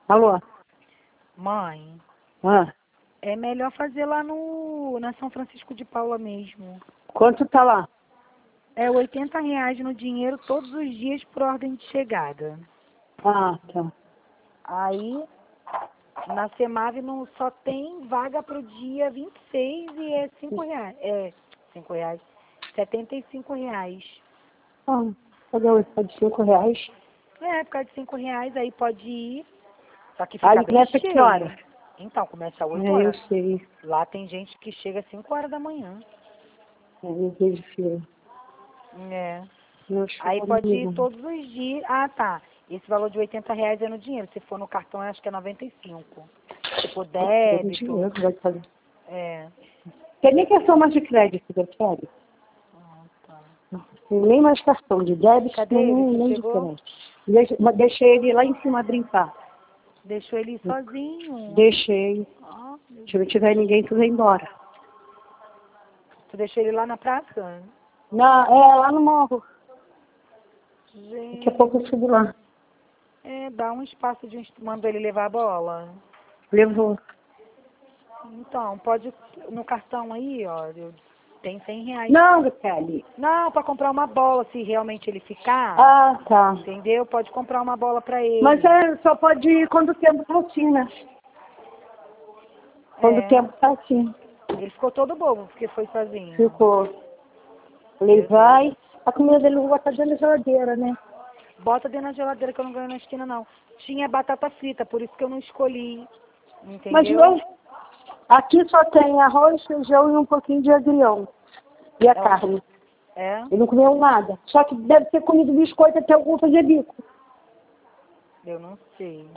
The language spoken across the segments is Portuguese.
Alô? Mãe, Ah, é melhor fazer lá na São Francisco de Paula mesmo. quanto tá lá? É R$ 80 no dinheiro todos os dias por ordem de chegada. Ah, tá. Aí, na Semave não só tem vaga pro dia 26 e é R$ 5. É, R$ 5. R$ 75. Ah, cadê o de R$ 5? É, por causa de R$ 5 aí pode ir. Só que Aí fica bem começa cheio. que hora? Então, começa às 8 É, eu horas. sei. Lá tem gente que chega às 5 horas da manhã. É, eu vejo filho. É. Não Aí chegou pode ir nenhum. todos os dias. Ah, tá. Esse valor de R$ 80 é no dinheiro. Se for no cartão, eu acho que é 95. Se for Deu débito. dinheiro, vai fazer. É. Tem nem cartão mais de crédito, eu quero. Ah, tá. Tem nem mais cartão de débito, Cadê nem, ele? Você nem de pegou? crédito. Deixei ele lá em cima brincar. Deixou ele ir sozinho. Deixei. Ah, meu Se não Deus. tiver ninguém, tu vem embora. Tu deixou ele lá na praça? Lá no morro. Daqui a pouco eu Gente. subo lá. É, dá um espaço de mandou ele levar a bola. Levou. Então, pode no cartão aí, ó, tem R$ 100. Não, Kelly. Não, para comprar uma bola, se realmente ele ficar, Ah, tá. entendeu? Pode comprar uma bola para Mas ele. só pode ir quando o tempo tá assim, né? Quando o É, tempo tá assim. ele ficou todo bobo porque foi sozinho. Ficou. Ele Meu Deus. vai. A comida dele vai estar dentro da geladeira, né? Bota dentro da geladeira que eu não ganho na esquina, não. Tinha batata frita, por isso que eu não escolhi, Mas entendeu? aqui só tem arroz, feijão e um pouquinho de agrião. E a É, carne. é, Ele não comeu nada. Só que deve ter comido biscoito até algum fazer bico. eu não sei.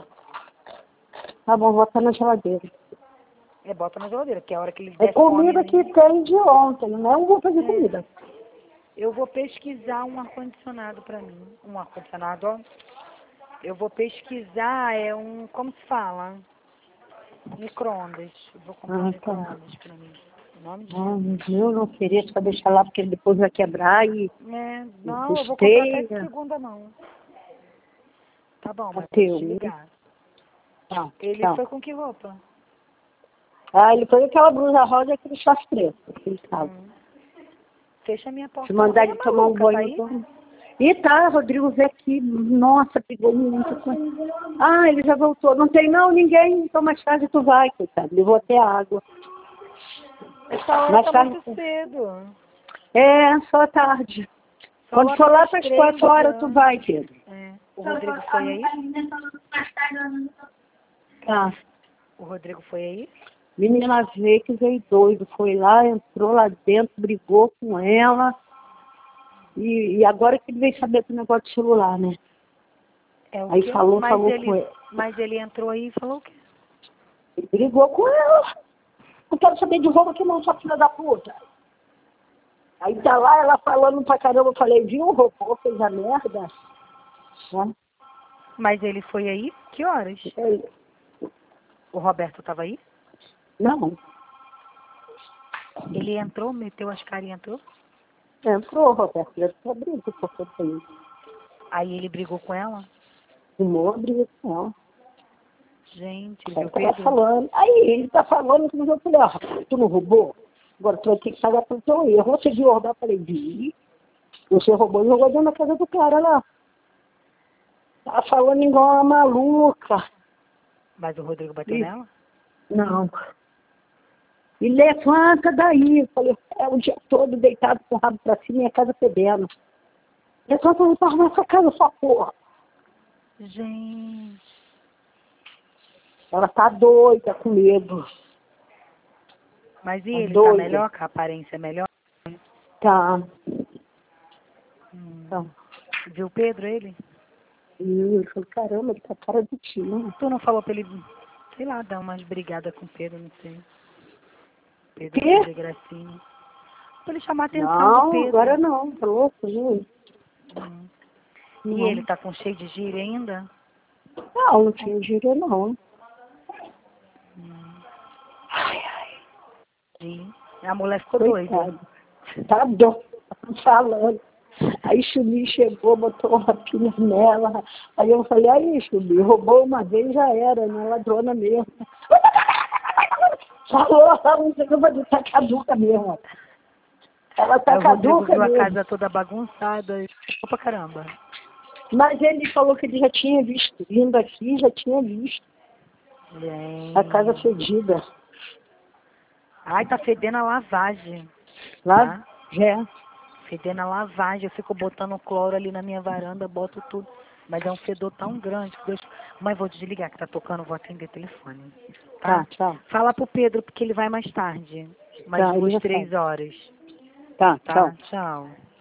Tá bom, vou botar na geladeira. É, bota na geladeira, que é a hora que ele É der fome comida que ali. tem de ontem, não vou fazer É, comida. eu vou pesquisar um ar-condicionado para mim. Um ar-condicionado, ó. Eu vou pesquisar, como se fala? Micro-ondas. Eu vou comprar um Ah, tá. micro-ondas pra mim. Em nome de Ah, Jesus. eu não queria só deixar lá porque ele depois vai quebrar e É, não, eu vou comprar até de custeia. segunda mão. Tá bom, mas vou Ateu, te né? ligar. Tá, Ele tchau. foi com que roupa? Ah, ele foi aquela blusa rosa e aquele short preto. Ele tava. Fecha a minha Se porta. mandar E a ele tomar um maluca, tá banho, aí? vamos. E tá, Rodrigo veio aqui. Nossa, pegou muito. Ah, ele já voltou. Não tem não, ninguém. Então mais tarde tu vai, coitado. Levou até água. Essa hora Mais tá tarde. muito cedo. É, só à tarde. Só Quando lá for lá pelas para as 3 4 horas, tu já. vai, Pedro. É. O Rodrigo foi aí? Tá. O Rodrigo foi aí? Menina veio que veio doido. Foi lá, entrou lá dentro, brigou com ela. E agora que ele veio saber do negócio de celular, né? É o Aí quê? falou com ele. Mas ele entrou aí e falou o quê? Ele brigou com ela. Não quero saber de roubo aqui não, sua filha da puta. Aí tá lá, ela falando pra caramba, eu falei, viu, roubou, fez a merda. Né? Mas ele foi aí? Que horas? Ele, O Roberto tava aí? não, Ele entrou, meteu as caras e entrou? entrou, Roberto, deve ter briga, porque tem Aí ele brigou com ela? humor, briga com ela. Gente, ele Aí viu tá lá Pedro? falando, aí ele tá falando que eu falei, ó, tu não roubou? Agora tu vai ter que pagar pelo teu erro. Você viu roubar? Eu falei, vi. Você roubou e jogou dentro da casa do cara lá. Tá falando igual uma maluca. Mas o Rodrigo bateu E, nela? não. E levanta daí. Eu falei, o dia todo deitado com o rabo pra cima e a casa fedendo. Levanta daí pra arrumar essa casa, sua porra. Gente. Ela tá doida com medo. Mas e Tá ele? Tá doida. melhor? Com a aparência melhor? Tá. Hum. Tá. Viu Pedro, ele? E eu falei, caramba, ele tá cara de tio. Tu não falou pra ele, sei lá, dar umas brigadas com o Pedro, não sei. Pedro Quê? fazer gracinha. Pra ele chamar a atenção do Não, agora Pedro. não. Tá louco, gente? Hum. E Não. ele tá com cheio de gíria ainda? Não, não tinha gíria, não. Hum. Ai, ai. Sim. A mulher ficou doida. Coitado. Tá doido. Tá falando. Aí Chubi chegou, botou uma pilha nela. Aí eu falei, aí Chubi, roubou uma vez, já era, né? Ladrona mesmo. Falou, não sei o que eu vou dizer, tá caduca mesmo. Ela tá Aí o Rodrigo caduca viu a mesmo. casa toda bagunçada. Opa, caramba. Mas ele falou que ele já tinha visto. Vindo aqui, já tinha visto. A casa fedida. Ai, tá fedendo a lavagem. Lá, Tá? já. Fedendo a lavagem. Eu fico botando cloro ali na minha varanda, boto tudo. Mas é um fedor tão grande que Deus... Mãe, vou desligar que tá tocando, vou atender o telefone. Tá, Tá? tchau. Fala pro Pedro, porque ele vai mais tarde. Mais Tá, ele 2, já 3 sabe. horas. Tá, tchau. Tá? Tchau.